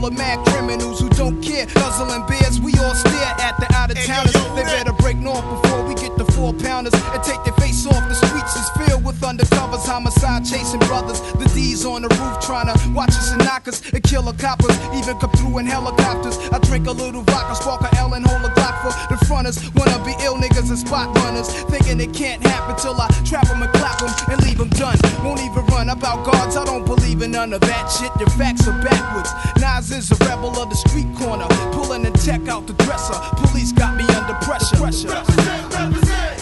full of mad criminals who don't care. Guzzling beers, we all stare at the out-of-towners. They better break north before we get the 4-pounders and take their face off. The streets is filled with undercovers, homicide chasing brothers. The D's on the roof trying to watch us and knock us and kill the coppers, even come through in helicopters. I drink a little vodka, spark a L and hold a Glock for the fronters. Wanna be ill niggas and spot runners, thinking it can't happen till I trap them and clap them and leave them done. Won't even run about guards, I don't believe in none of that shit. Your facts are backwards. Nas is a rebel of the street corner, pulling the tech out the dresser. Police got me under pressure. Represent, represent.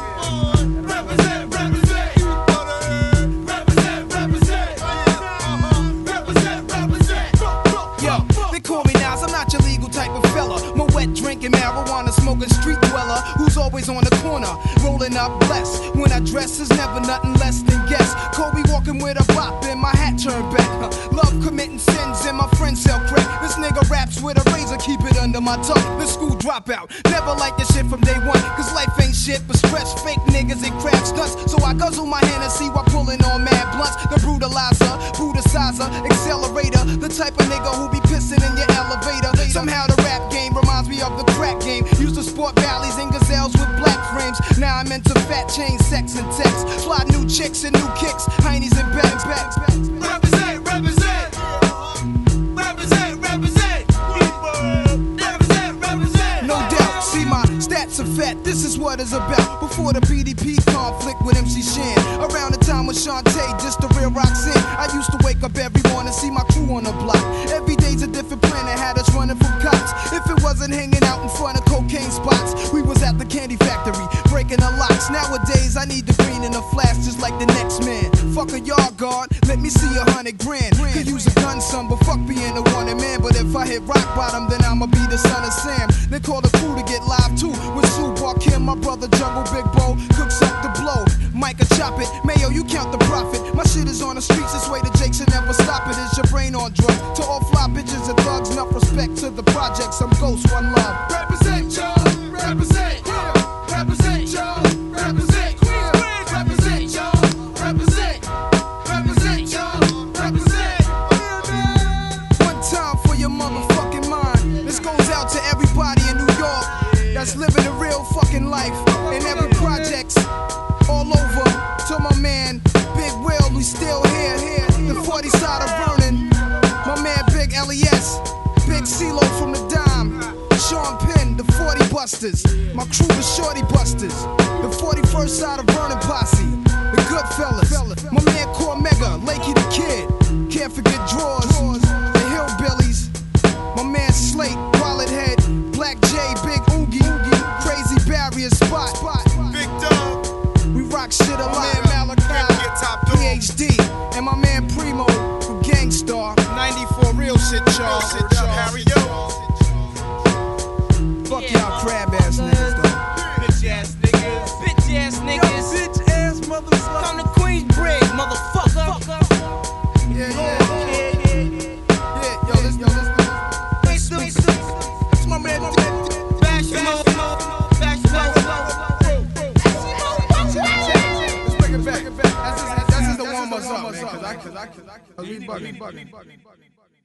Drinking marijuana, smoking street dweller who's always on the corner, rolling up blessed. When I dress is never nothing less than guess. Kobe walking with a bop and my hat turned back. Love committing sins and my friends sell crack. This nigga raps with a razor, keep it under my tongue. The school dropout, never liked this shit from day one. Cause life ain't shit but stress, fake niggas and crab stunts. So I guzzle my Hennessy while pulling on mad blunts. The brutalizer, brutalizer, accelerator, the type of nigga who be pissing in your elevator. Somehow the rap game reminds me of the crack game. Used to sport valleys and gazelles with black frames. Now I'm into fat chains, sex and text. Fly new chicks and new kicks, heinies and bags. Represent, represent. Represent, represent. Represent, represent. No doubt, see my stats are fat, this is what it's about. Before the BDP conflict with MC Shan, around the time when Shantae just the real Roxanne, I used to wake up every morning, see my crew on the block. Every day's a different planet, had us running from cops. If it wasn't hanging out in front of cocaine spots, we was at the candy factory, breaking the locks. Nowadays, I need the green in a flash just like the next man. Fuck a yard guard, let me see 100 grand. Could use a gun, son, but fuck being a wanted man. But if I hit rock bottom, then I'ma be the son of Sam. They call the crew to get live too, with Sue Kim, my brother Jungle Big Bo, cooks up the blow. Micah chop it, Mayo, you count the profit. My shit is on the streets, this way the Jakes should never stop it. Is your brain on drugs? To all fly bitches and thugs, enough respect to the projects. I'm Ghost, one love. Represent, y'all. Represent. Represent, y'all. Represent. Represent, y'all. Represent. Represent, y'all. Represent. One time for your motherfucking mind. This goes out to everybody in New York that's living a real fucking life. In every projects all over. To my man Big Will, who's still here. The 40 side of Vernon. My man Big LES. Big CeeLo from the Dime. Sean Penn, the 40 Busters. My crew, the Shorty Busters. The 41st side of Vernon Posse. The Goodfellas. My man Cormega, Lakey the Kid. Can't forget Drawers. The Hillbillies. My man Slate, Wallet Head. Black J, Big Oogie. Crazy Barrier Spot. Big Dog. We rock shit a lot. Malachi, PhD. And my man Primo from Gangstar. 94 real shit, y'all. Harry, yo. Fuck y'all crab ass niggas, though. Bitch ass niggas. Bitch ass niggas. Bitch ass motherfucker. Come to Queensbridge, motherfucker. Yeah. Yo, listen. That's my man. Bash him up. Let's bring it back. That's just the warm us up, man. Cause I bugging.